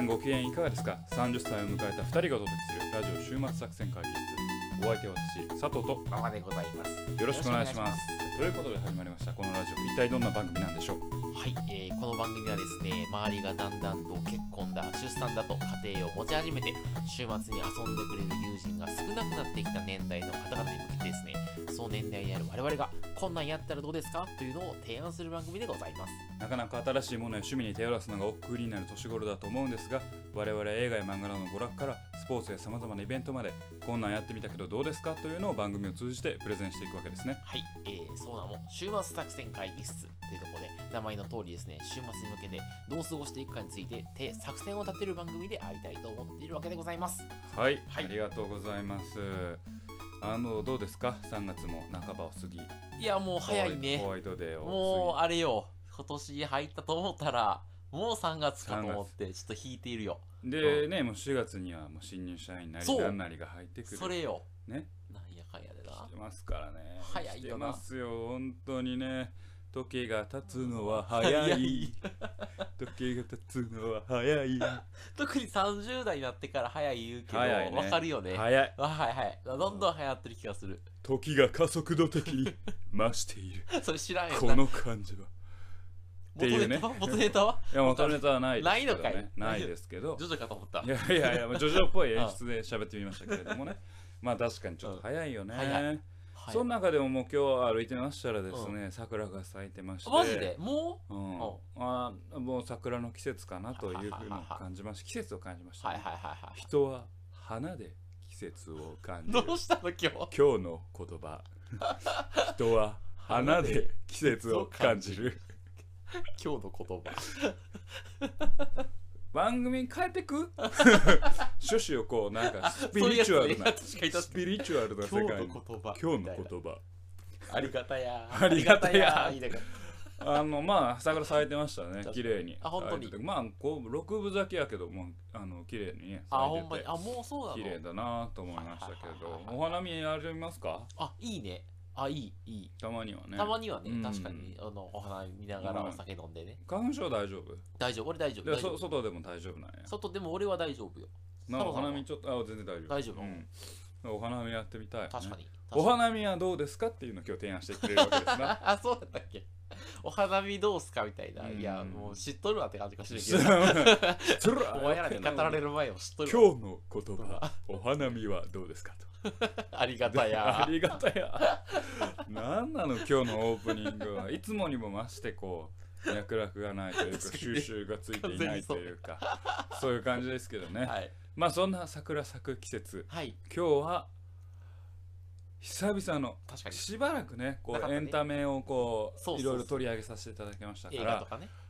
さんご機嫌いかがですか。30歳を迎えた2人がお届けするラジオ週末作戦会議室。お相手は私、佐藤と馬場でございます。 よろしくお願いします。ということで始まりましたこのラジオ、一体どんな番組なんでしょう。 はい、この番組はですね、周りがだんだんと結婚だ、出産だと家庭を持ち始めて、週末に遊んでくれる友人が少なくなってきた年代の方々に向けてですね、その年代である我々がこんなんやったらどうですかというのを提案する番組でございます。 なかなか新しいものや趣味に手を出すのが億劫になる年頃だと思うんですが、我々は映画や漫画などの娯楽からスポーツや様々なイベントまで、こんなんやってみたけどどうですかというのを番組を通じてプレゼンしていくわけですね。 はい、その名も週末作戦会議室というところで、名前の通りですね、週末に向けてどう過ごしていくかについて作戦を立てる番組でありたいと思っているわけでございます。 はい、 はい、 ありがとうございます。どうですか、3月も半ばを過ぎ。 いやもう早いね。 ホワイトデーを過ぎ。 もうあれよ、今年入ったと思ったらもう3月かと思ってちょっと引いているよ。 でね、もう4月にはもう新入社員なりなんなりが入ってくる。 それよね、 なんやかんやでなしてますからね。 早いよな。 してますよ本当にね。時が経つのは早い時が経つのは早い特に30代になってから早い言うけど、 早いね、 わかるよね。 早い。 はいはい、どんどん流行ってる気がする。 時が加速度的に増しているそれ知らんよな。 この感じはっていうね。 元ネタは？ いや元ネタはないですけどね。 ないのかい。 ないですけど、 ジョジョかと思った。 いやいやいや、ジョジョっぽい演出で喋ってみましたけれどもね。まあ確かにちょっと早いよね。 早い。 その中でももう今日歩いてましたらですね、桜が咲いてまして、 マジでもう、 もう桜の季節かなというふうに感じました。季節を感じました、ね。人は花で季節を感じる。 どうしたの今日の言葉。人は花で季節を感じる。 今日の言葉。 番組変えてく趣旨をこうなんかスピリチュアルな世界に。今日の言葉。 ありがたやありがたやまあ桜咲いてましたね、綺麗に。 あ、本当に。 まあこう六分咲きやけども綺麗にね咲いてて、もうそうなの。 綺麗だなと思いましたけど、お花見やりますか？ あ、いいね。いい。 たまにはね。 たまにはね、確かにお花見ながらお酒飲んでね。 花粉症大丈夫？ 大丈夫、俺大丈夫。 外でも大丈夫なんや。 外でも俺は大丈夫よ。 お花見ちょっと全然大丈夫。 大丈夫。 お花見やってみたい。 確かに。 お花見はどうですかっていうのを今日提案してくれるわけですな。 あ、そうだったっけ？お花見どうすかみたいな。いや、もう知っとるわって感じかしらんけど。お前らに語られる前を知っとるわ。 今日の言葉、お花見はどうですかと。 ありがたや。 ありがたや。なんなの今日のオープニングは。いつもにも増してこう脈絡がないというか収集がついていないというか、そういう感じですけどね。まあそんな桜咲く季節、今日は久々の、しばらくねこうエンタメをこういろいろ取り上げさせていただきましたから、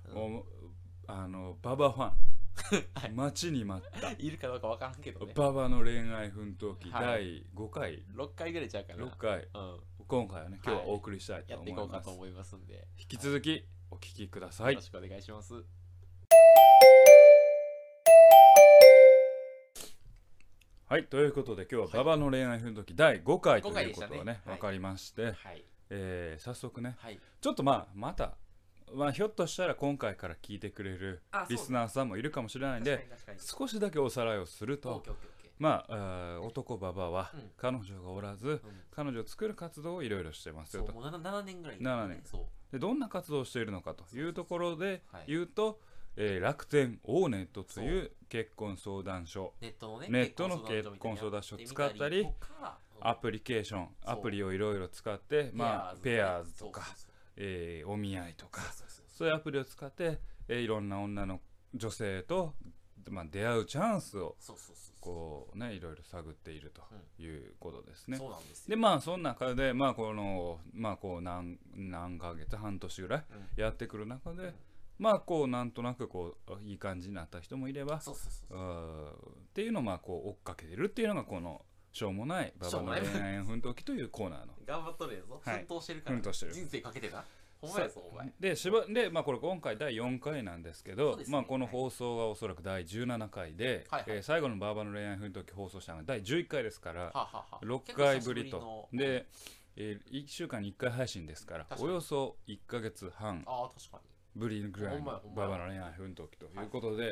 ババファン待ちに待ったいるかどうかわからんけどね。 ババの恋愛奮闘記第5回 6回ぐらいちゃうかな。 6回、今回はね今日はお送りしたいと思います。 やっていこうかと思いますんで、 引き続きお聞きください。 よろしくお願いします。 はい、ということで今日はババの恋愛奮闘記第5回ということがね分かりまして、早速ね、ちょっとまたひょっとしたら今回から聞いてくれるリスナーさんもいるかもしれないんで、少しだけおさらいをすると、男ババは彼女がおらず、彼女を作る活動をいろいろしてますよと。 7年ぐらい。 7年でどんな活動をしているのかというところで言うと、楽天オーネットという結婚相談所、ネットの結婚相談所を使ったり、アプリケーションアプリをいろいろ使って、ペアーズとかお見合いとか、そういうアプリを使っていろんな女の女性と出会うチャンスをこうねいろいろ探っているということですね。でその中でこう何ヶ月半年ぐらいやってくる中で、こうなんとなくこういい感じになった人もいればっていうのをこう追っかけてるっていうのがこのしょうもないババの恋愛奮闘記というコーナーの。 頑張っとるやぞ。奮闘してるから。人生かけてな。ほんまやぞお前。 でこれ今回第4回なんですけど、この放送がおそらく第17回で、最後のババの恋愛奮闘記放送したのが第11回ですから、6回ぶりと。で1週間に1回配信ですから、およそ1ヶ月半ぶりぐらいのババの恋愛奮闘記ということで、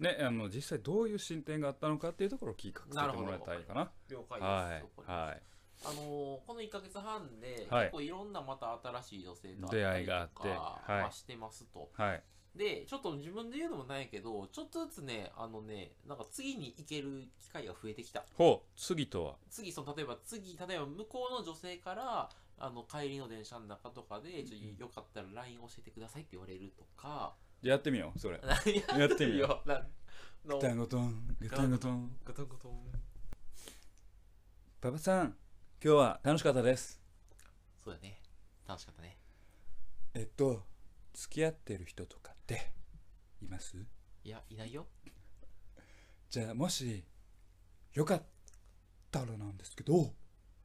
ね、実際どういう進展があったのかっていうところを聞かせてもらいたいかな。 了解です。 はい。 この1ヶ月半で、 はい、 結構いろんなまた新しい女性と出会いがあって、 はい、してますと。 はい。 で、ちょっと自分で言うのもないけど、ちょっとずつね、なんか次に行ける機会が増えてきた。 次とは例えば向こうの女性から、帰りの電車の中とかで、よかったら LINE 教えてくださいって言われるとか。 やってみよう、それ。やってみよう。ガタンゴトン、ガタンゴトン。ガタンゴトン。パパさん、今日は楽しかったです。 そうだね。楽しかったね。 付き合ってる人とかっています？ いや、いないよ。 じゃあもしよかったらなんですけど、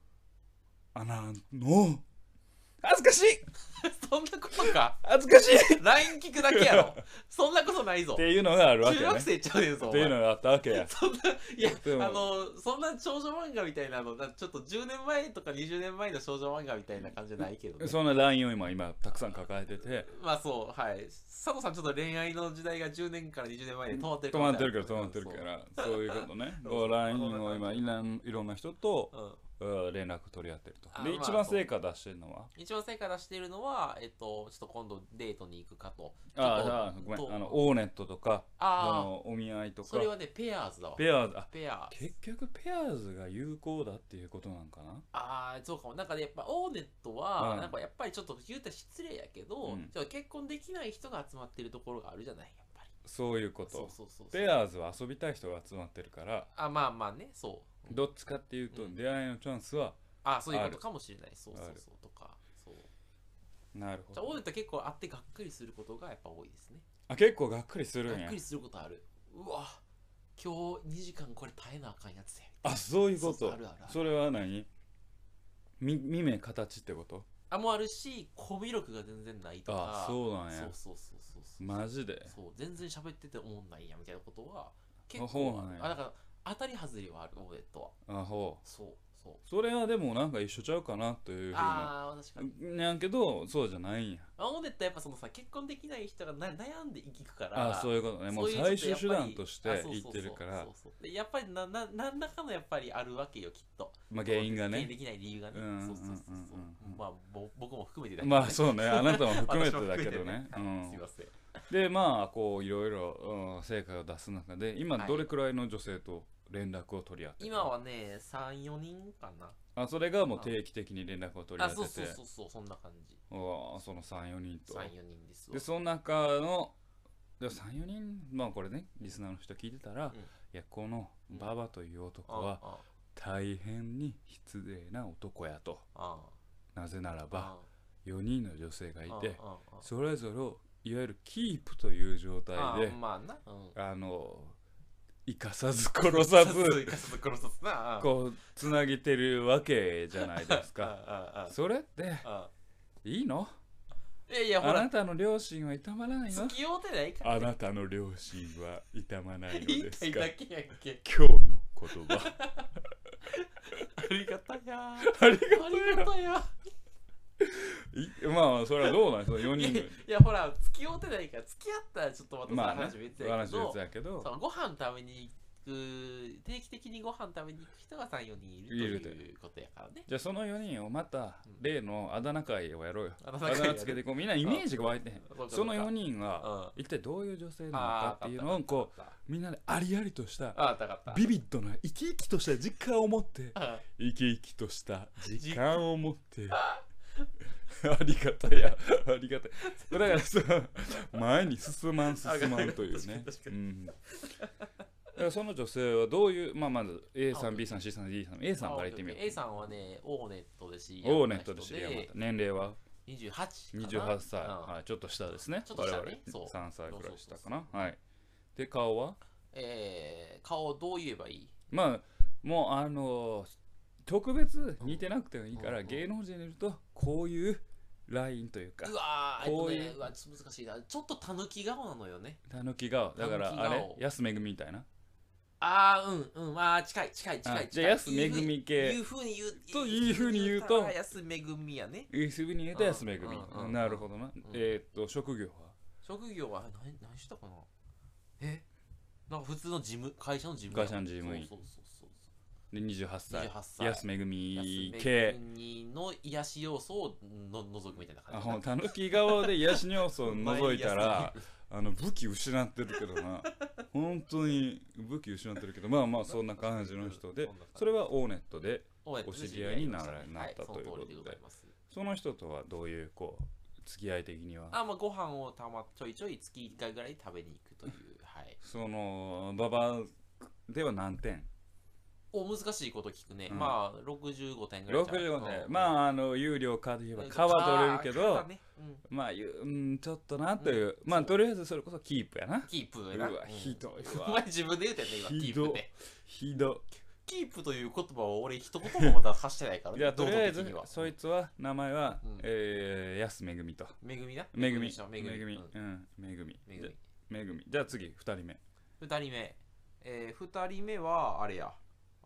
恥ずかしいそんなことか。 恥ずかしい LINE 聞くだけやろ。そんなことないぞ。 っていうのがあるわけね。 中学生ちゃうねんぞ。 っていうのがあったわけや。 そんな、そんな少女漫画みたいなの、ちょっと10年前とか20年前の少女漫画みたいな感じじゃないけど、ね。 そんな LINE を今たくさん抱えてて。 まあそう、はい。佐藤さんちょっと恋愛の時代が10年から20年前で止まってるから。そういうことね。LINE を今いろんな人と、連絡取り合ってると。で、一番成果出してるのはちょっと今度デートに行くかと。 ごめん。オーネットとか、お見合いとか。 それはね、ペアーズだわ。 ペアーズ。結局ペアーズが有効だっていうことなんかな。 そうかも。なんかね、やっぱオーネットは、なんかやっぱりちょっと言うたら失礼やけど、結婚できない人が集まってるところがあるじゃない、やっぱり。 そういうこと。ペアーズは遊びたい人が集まってるから。 まあね、そう。 どっちかっていうと、出会いのチャンスはそういうことかもしれない。そうとか。 なるほど。 オーネットは結構会ってがっかりすることがやっぱ多いですね。 結構がっかりするんや。 がっかりすることある。うわ、今日2時間これ耐えなあかんやつや。 そういうこと。それは何？見目形ってこと？ もあるし、コミュ力が全然ないとか。 そうなんや。 そう。 マジで？ そう、全然喋ってて思んないやみたいなことは結構ある。だから当たり外れはある、オーネットは。そう。 それはでもなんか一緒ちゃうかなというふうな。 確かに。 やんけど、そうじゃないんや。 オーネットはやっぱ結婚できない人が悩んでいくから。 そういうことね。もう最終手段として言ってるから。 でやっぱり何らかのやっぱりあるわけよ、きっと。 原因がね。 できない理由がね。まあ僕も含めてだけど。そうね。あなたも含めてだけどね。 すいません。 で、こういろいろ成果を出す中で、今どれくらいの女性と連絡を取り合ってる？ 今はね、3、4人かな。 それがもう定期的に連絡を取り合ってて。 そうそんな感じ。 その3、4人と。 3、4人ですわ。 で、その中の3、4人、これね、リスナーの人聞いてたら、いや、この馬場という男は大変に失礼な男やと。なぜならば、4人の女性がいて、それぞれをいわゆるキープという状態で、生かさず殺さずこうつなげてるわけじゃないですか。それっていいの？あなたの両親は痛まらないの？ 付き合うてないから。 あなたの両親は痛まないのですか？ 言いたいだけやんけ。 今日の言葉ありがたや。 ありがたや。それはどうなんですか、4人。 いやほら、付き合うてないから、付き合ったらちょっとまた話別やけど、ご飯食べに行く、定期的にご飯食べに行く人が3、4人いるということやからね。 じゃあその4人をまた例のあだ名会をやろうよ。あだ名つけてみんなイメージが湧いてへん。その4人は一体どういう女性なのかっていうのをみんなでありありとしたビビッドな生き生きとした時間を持って生き生きとした時間を持ってありがたい。だから前に進まんというね。その女性はどういう、まず A さん、B さん、C さん、D さん、A さんから言ってみよう。 A さんはね、オーネットで知り合った人で、年齢は 28 歳、ちょっと下ですね。 我々 3歳くらい下かな。で、顔は顔どう言えばいい？ もう特別似てなくてもいいから、芸能人にいるとこういうラインというか、 こういう難しいな。ちょっとたぬき顔なのよね。 たぬき顔だから安めぐみみたいな。 近い。 じゃあ安めぐみ系いうふうに言うと安めぐみやね。 いうふうに言うと安めぐみ。なるほどな。職業は何したかな。 なんか普通の会社の事務会社の事務員そうで28歳安めぐみ安系めぐみの癒し要素を除くみたいな感じ。 たぬき顔で癒しの要素を除いたら武器失ってるけどな本当に武器失ってるけどまあまあそんな感じの人でそれはオーネットでお知り合いになったということでその人とはどういうこう付き合い的にはまあご飯をちょいちょい月1回ぐらい食べに行くというはいその馬場では何点難しいこと聞くね、まあ65点ぐらい 65点、まあ有料化で言えば皮取れるけど、まあちょっとなという、まあとりあえずそれこそキープやなキープやな。 うわひどいわお前自分で言うてんね今キープってひどキープという言葉を俺一言もまだ発してないからいやとりあえずそいつは名前は安めぐみとめぐみなめぐみめぐみめぐみじゃあ次2人目 2人目はあれや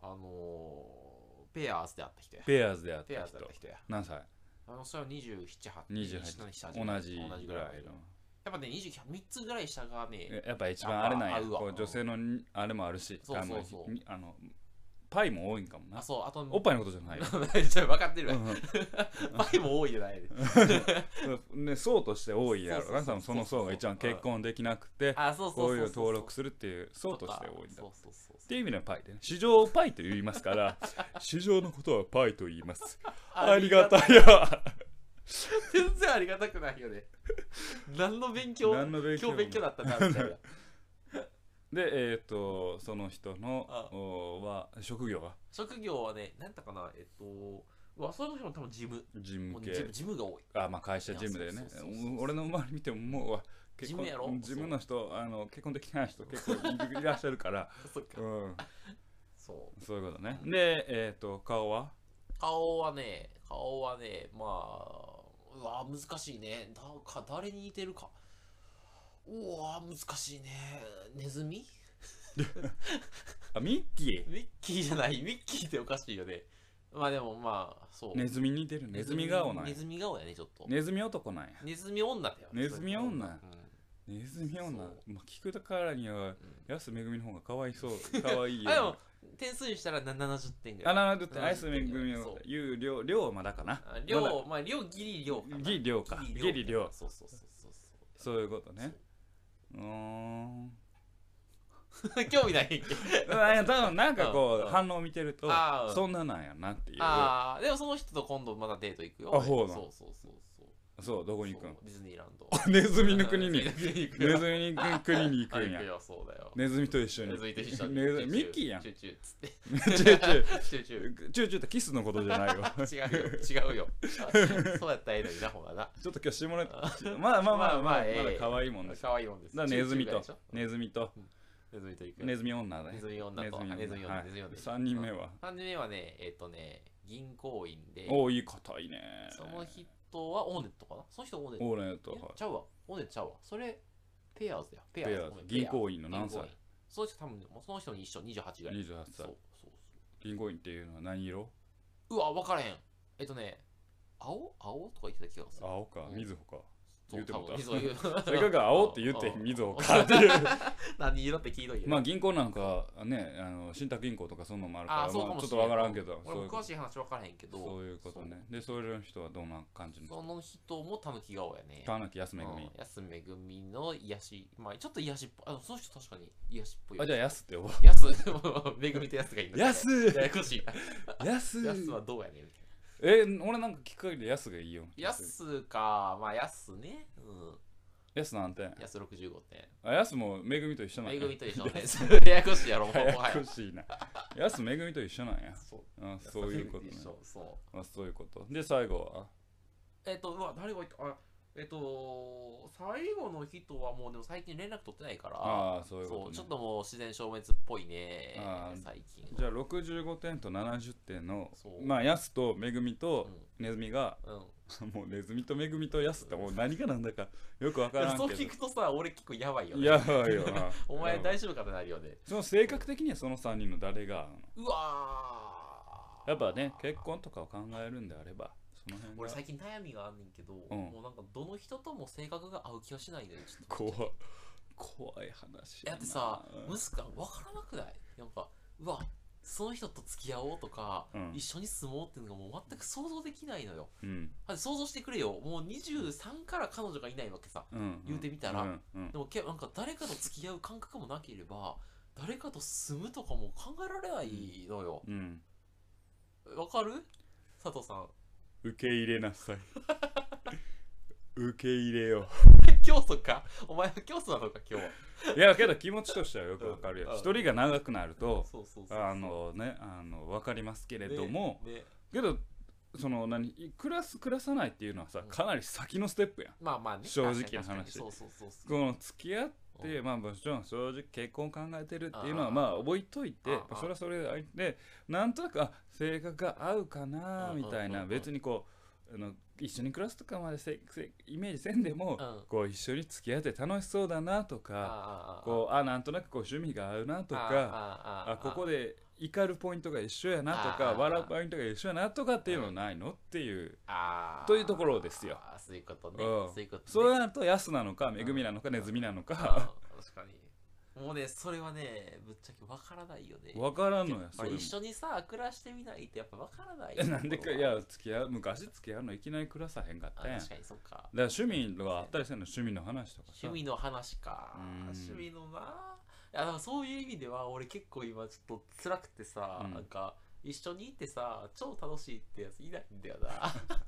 ペアーズであった人や。 ペアーズであった人や。 何歳それは27、 28同じぐらいのやっぱね、3つぐらい下がねやっぱ一番あれなんや女性のあれもあるしパイも多いんかもな。 あとおっぱいのことじゃないよ分かってるわパイも多いじゃないね層として多いやろな。その層が一番結婚できなくてこういう登録するっていう層として多いんだっていう意味ではパイでね市場パイと言いますから市場のことはパイと言いますありがたいよ全然ありがたくないよね何の勉強今日勉強だったなみたいなでその人のは職業はね何だかなその人も多分ジム系ジムが多いまあ会社ジムでね俺の周り見てももうジムやろジムの人結婚できない人結構いらっしゃるからそういうことねで顔はまあ難しいね誰に似てるか難しいねネズミミッキーじゃないミッキーっておかしいよねまあでもまあそうネズミ似てるネズミ顔なんやネズミ顔やねちょっとネズミ男なんやネズミ女だよネズミ女聞くからには安めぐみの方がかわいそうかわいいよでも点数にしたら70点ぐらい 70点安めぐみの言う量まだかな量ギリ量かギリ量そういうことね興味ない多分なんかこう反応を見てるとそんななんやなっていうでもその人と今度またデート行くよそうどこに行くのディズニーランドネズミの国にネズミの国に行くんやネズミと一緒にミッキーやんチューってキスのことじゃないわ違うよそうやったらいいのになほらなちょっと今日下ネタまだ可愛いもんですだからネズミとネズミ女だね3人目はね銀行員でいい硬いねその人はオーネットかなその人はオーネットちゃうわオーネットちゃうわそれペアーズだよペアーズ銀行員の何歳その人多分その人に一緒28ぐらい 28歳銀行員っていうのは何色分からへん青とか言ってた気がする青か水穂か言うてもたせっかく青って言ってみぞかっていう何色って聞いといてまあ銀行なんかね信託銀行とかそんなのもあるからちょっとわからんけど俺詳しい話わからへんけどそういうことねでそういう人はどんな感じのその人もたぬき顔やねたぬき安めぐみの癒しまあちょっと癒しっぽいその人確かに癒しっぽいじゃあ安って呼ぼうめぐみと安がいいんだ安ややこしいな安はどうやねんみたいな俺なんか聞く限り安がいいよ安かまあ安ね安何点安65点安もめぐみと一緒なんやめぐみと一緒なんややこしいやろややこしいな安めぐみと一緒なんやそういうことねそういうことで最後は誰が言った最後の人はもうでも最近連絡取ってないからそういうこと、 ちょっともう自然消滅っぽいね最近じゃあ65点と70点のまあ安とめぐみとネズミがもうネズミとめぐみと安ってもう何がなんだかよくわからんけどそう聞くとさ俺結構やばいよねやばいよなお前大丈夫かってなるよねその性格的にはその3人の誰がうわやっぱね結婚とかを考えるんであれば俺最近悩みがあんねんけど、もうなんかどの人とも性格が合う気がしないで怖っ怖い話やってさ、分からなくない？なんか、うわ、その人と付き合おうとか、一緒に住もうっていうのがもう全く想像できないのよ。想像してくれよ。もう23から彼女がいないわけさ。言うてみたら。でもなんか誰かと付き合う感覚もなければ、誰かと住むとかも考えられないのよ。わかる？佐藤さん。 受け入れなさい。受け入れよう。 教祖か。お前は教祖なのか今日は。 いやけど気持ちとしてはよくわかるよ。一人が長くなるとわかりますけれども、けどその暮らさないっていうのはさ、かなり先のステップやん。 まあまあね。 正直な話。この付き合ってまあもちろん正直結婚考えてるっていうのはまあ覚えといて、それはそれでなんとなく性格が合うかなみたいな、別にこう一緒に暮らすとかまでイメージせんでも、こう一緒に付き合って楽しそうだなとか、こうなんとなくこう趣味が合うなとか、ここで怒るポイントが一緒やなとか、笑うポイントが一緒やなとかっていうのないのっていうというところですよ。 そういうことね。 そうなると安なのか恵みなのかネズミなのか。 確かに。もうね、それはね、ぶっちゃけわからないよね。 わからんのや。 一緒にさ、暮らしてみないとやっぱわからないよ。 なんでか、昔付き合うのいきなり暮らさへんかったやん。 確かにそっか。 だから趣味があったりするの、趣味の話とかさ。 趣味の話か。趣味のな。いや、だからそういう意味では、俺結構今ちょっと辛くてさ、なんか、一緒にいてさ、超楽しいってやついないんだよな。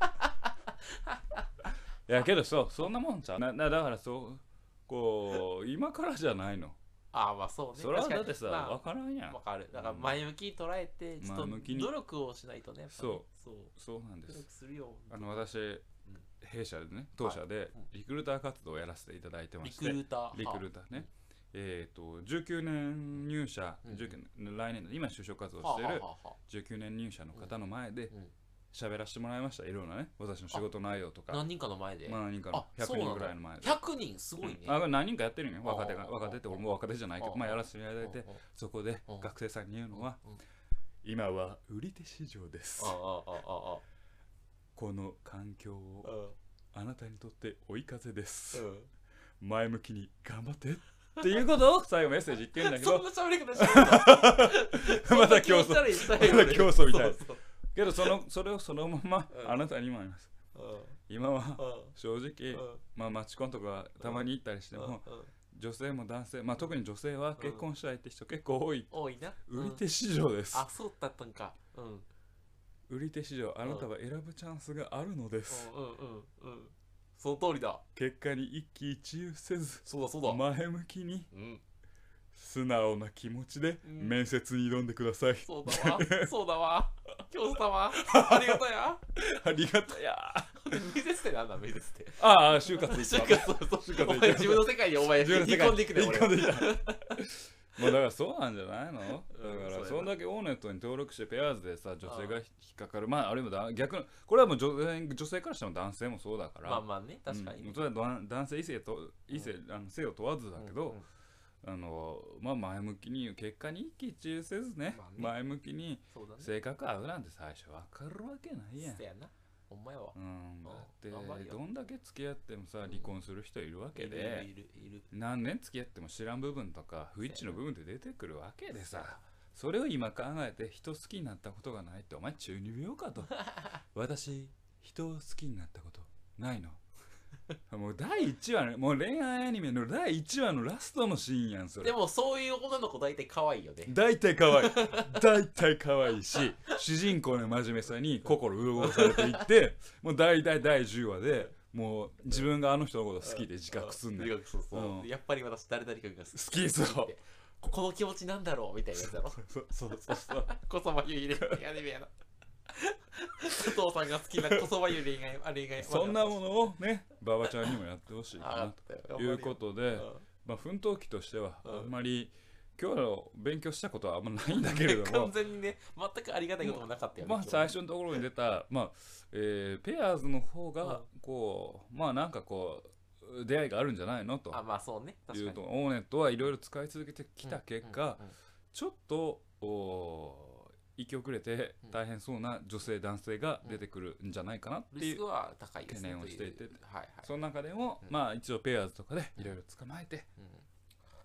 いや、けどそんなもんちゃう。だからこう、今からじゃないの。 まあそうね。 それはだってさ、分からんやん。 分かる。だから前向きに捉えて、ちょっと努力をしないとね。 そうなんです。 努力するよ。 私、弊社でね、当社でリクルーター活動をやらせていただいてまして。 リクルーターね。19年入社、来年、今就職活動している19年入社の方の前で、喋らせてもらいました。いろんなね、私の仕事内容とか。 何人かの前で。 何人かの100人ぐらいの前で。 100人すごいね。 何人かやってるんよ。若手って俺も若手じゃないけど、やらせていただいて、そこで学生さんに言うのは、今は売り手市場です。この環境をあなたにとって追い風です。前向きに頑張ってっていうことを最後メッセージ言ってるんだけど、 そんな喋り方してる。 また競争みたいな。けどそれをそのままあなたにもあります。今は正直マチコンとかたまに行ったりしても、女性も男性、特に女性は結婚したいって人結構多いな。 売り手市場です。 そうだったんか。 売り手市場、あなたは選ぶチャンスがあるのです。 その通りだ。 結果に一喜一憂せず、 前向きに素直な気持ちで面接に挑んでください。 そうだわ。教師様、ありがとや。 ありがとや。 面接ってなんだ、面接って。 就活。 お前自分の世界にお前引っ込んでいくね、俺。 だからそうなんじゃないの？だからそんだけオーネットに登録してペアーズでさ、女性が引っかかる。あるいは逆の、これはもう女性からしても男性もそうだから。 まあね、確かに。 それは男性異性性を問わずだけど、前向きに結果に一喜一憂せずね、前向きに性格合うなんて最初分かるわけないやん。 お前は。 だってどんだけ付き合ってもさ、離婚する人いるわけで、何年付き合っても知らん部分とか不一致の部分って出てくるわけでさ、それを今考えて人好きになったことがないってお前中二病かと。私人を好きになったことないの。もう第1話ね、もう恋愛アニメの第1話のラストのシーンやんそれ。 でもそういう女の子大体可愛いよね。 大体可愛いし、主人公の真面目さに心潤されていって、もう大体第10話でもう自分があの人のこと好きで自覚すんねん。 やっぱり私誰々かが好きですよ。 この気持ちなんだろうみたいなやつだろ。 そうこそばゆいアニメやな。佐藤さんが好きなこそばゆい恋愛、 そんなものをね、馬場ちゃんにもやってほしいかなということで、奮闘期としてはあんまり今日の勉強したことはあんまないんだけれども、 完全にね、全くありがたいこともなかったよね。 最初のところに出たペアーズの方がこうなんかこう出会いがあるんじゃないのと。 そうね。 いうとオーネットはいろいろ使い続けてきた結果、ちょっと生き遅れて大変そうな女性男性が出てくるんじゃないかなっていう懸念をしていて、その中でも一応ペアーズとかでいろいろ捕まえて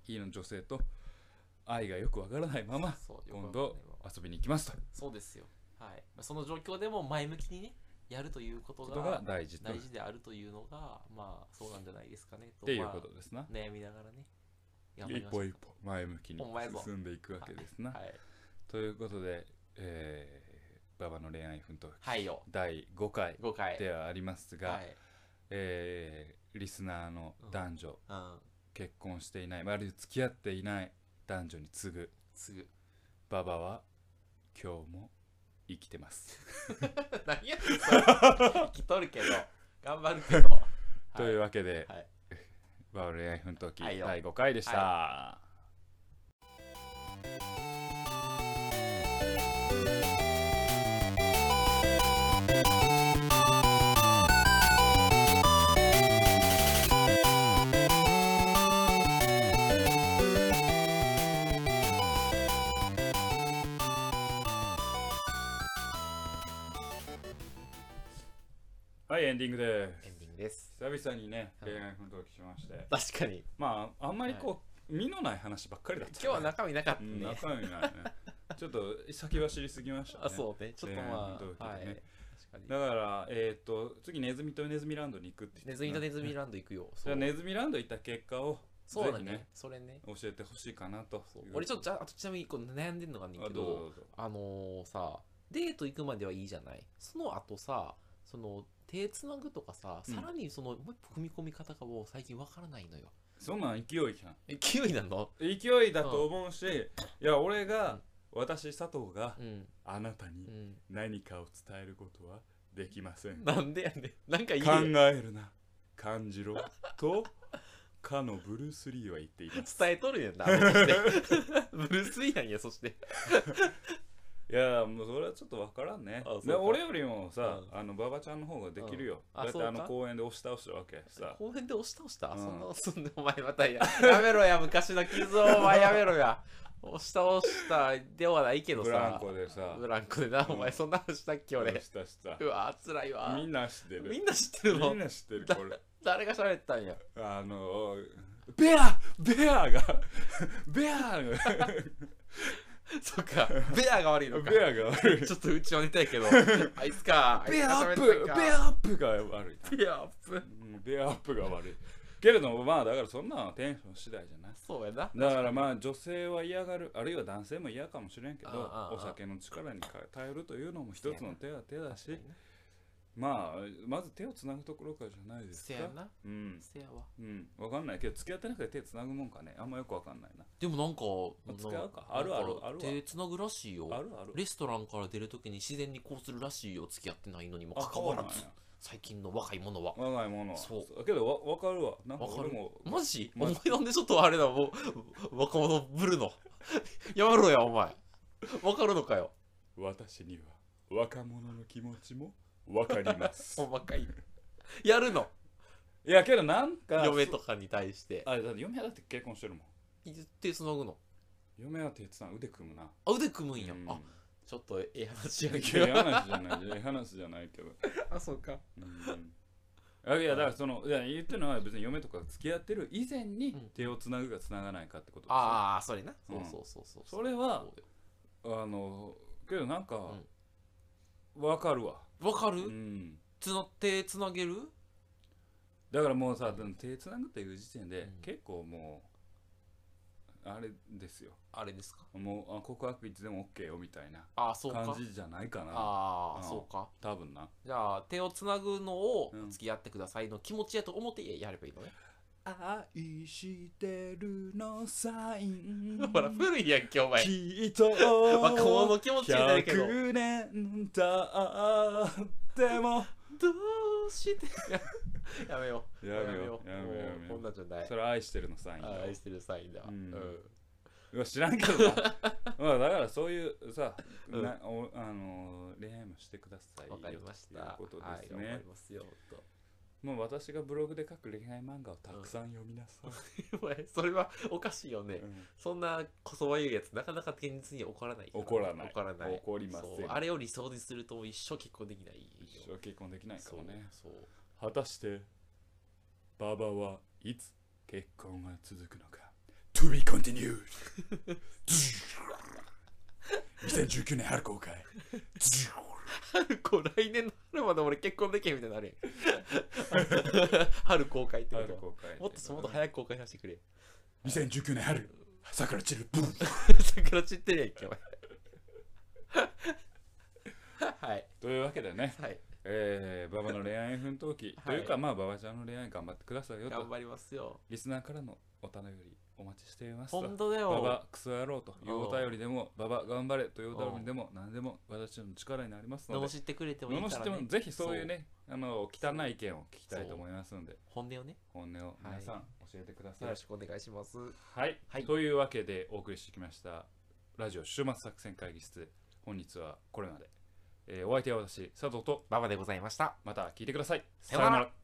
キーの女性と愛がよくわからないまま今度遊びに行きますと。 そうですよ。はい。その状況でも前向きにねやるということが大事であるというのがまあそうなんじゃないですかねとっていうことですな。 悩みながらね一歩一歩前向きに進んでいくわけですな。 はいはい、 ということで、馬場の恋愛奮闘記、 はい、 第5回ではありますが、はい、リスナーの男女、結婚していない、あるいは付き合っていない男女に次ぐ馬場は今日も生きてます何やって生きとるけど頑張るけどというわけで、はい、馬場の恋愛奮闘記、第5回でした、はいはい、エンディングです。 エンディングです。 久々にね、恋愛奮闘記しまして。 確かに。 まあ、あんまりこう、身のない話ばっかりだった、ね。 今日は中身なかったね。 中身ないね。ちょっと先走りすぎましたね。 あ、そうね。ちょっとまあ、はい。 確かに。だから、次ネズミとネズミランドに行くってネズミとネズミランド行くよ。 じゃあネズミランド行った結果を、 そうだね。それね。 教えてほしいかなと。 俺ちょっと、あとちなみに悩んでんのがあんねんけど、さ、デート行くまではいいじゃない。その後さ、その、手つなぐとかさ、さらにそのもう一歩踏み込み方がもう最近わからないのよ。 そんなん勢いじゃん。 勢いなの？ 勢いだと思うし、いや俺が、私佐藤が、あなたに何かを伝えることはできません。 なんでやねん。なんか考えるな、感じろとかのブルース・リーは言っています。 伝えとるやんな。ブルース・リーなんや、そして。 いやもうそれはちょっと分からんね。俺よりもさ、馬場ちゃんの方ができるよ。だって公園で押し倒したわけさ。 公園で押し倒した？そんなそんでお前またやめろや、昔の傷をお前やめろや。押し倒したではないけどさ。 ブランコでさ。 ブランコでな、お前そんなのしたっけ俺。 した。 うわ辛いわ。 みんな知ってる。 みんな知ってるの？ みんな知ってるこれ。 誰が喋ったんや。 ベアがそっか、ベアが悪いのか。 ベアが悪い。 ちょっとうちのネタやけど、あいつか。 ベアアップが悪い。 ベアアップが悪い。けれどもまあだからそんなのはテンション次第じゃない。 そうやな。 だからまあ女性は嫌がる、あるいは男性も嫌かもしれんけど、お酒の力に頼るというのも一つの手だし、まあまず手をつなぐところからじゃないですか。 せやな。 せやわ。わかんないけど付き合ってなくて手つなぐもんかね。あんまよくわかんないな。 でもなんか付き合うか。ある。 手つなぐらしいよ。レストランから出るときに自然にこうするらしいよ。付き合ってないのにもかかわらず。最近の若い者は。そうけどわかるわ。なんか俺もマジ？お前なんでちょっとあれだもう若者ぶるの。やめろやお前。わかるのかよ。 私には若者の気持ちもわかります。 若い。やるの？ いやけどなんか嫁とかに対して。 あれだって嫁はだって結婚してるもん。 手つなぐの？ 嫁は手つなぐ、腕組むな。 あ、腕組むんや。あ、ちょっと話やけど。ええ話じゃないけど。 あ、そうか。 いやだからそのいや言ってるのは別に嫁とか付き合ってる以前に手をつなぐかつながないかってことですよ。 ああ、それな。そう。 それはけどなんかわかるわ。 わかる？手つなげる？ だからもうさ、手つなぐっていう時点で結構もうあれですよ。 あれですか？ もう告白いつでも OK よみたいな感じじゃないかな。 ああ、そうか。 多分な。 じゃあ手をつなぐのを付き合ってくださいの気持ちやと思ってやればいいのね。 愛してるのサイン。 ほら古いやんけお前。 きっと若者の気持ちになるけど。 100年経ってもどうしてやめよう。こんなんじゃない。 それ愛してるのサインだ。 愛してるサインだ。 知らんけどな。まあだからそういうさ、恋愛もしてくださいよ。 わかりました。 ということですね。 わかりますよと。 もう私がブログで書く恋愛漫画をたくさん読みなさい。 それはおかしいよね。そんなこそばゆいやつなかなか現実に起こらない。 起こらない。 起こりません。 あれを理想にすると一生結婚できない。 一生結婚できないかもね。果たして馬場はいつ結婚が続くのか。 To be continued 2019年春公開来年の春まで俺結婚できへんみたいになるやん春公開ってこともっと早く公開させてくれ。 2019年春桜散るブン桜散ってるやんけお前はい、 というわけでね、 はい、 馬場の恋愛奮闘記というか、まあ馬場ちゃんの恋愛頑張ってくださいよと。 頑張りますよ。 リスナーからのお便りお待ちしていますと。 本当だよ。 馬場クソ野郎というお便りでも、馬場頑張れというお便りでも、何でも私の力になりますので、 罵ってくれてもいいからね。 ぜひそういうね、汚い意見を聞きたいと思いますので、 本音をね、 本音を皆さん教えてください。 よろしくお願いします。 はい、というわけでお送りしてきましたラジオ週末作戦会議室、本日はこれまで。お相手は私、佐藤と馬場でございました。 また聞いてください。 さようなら。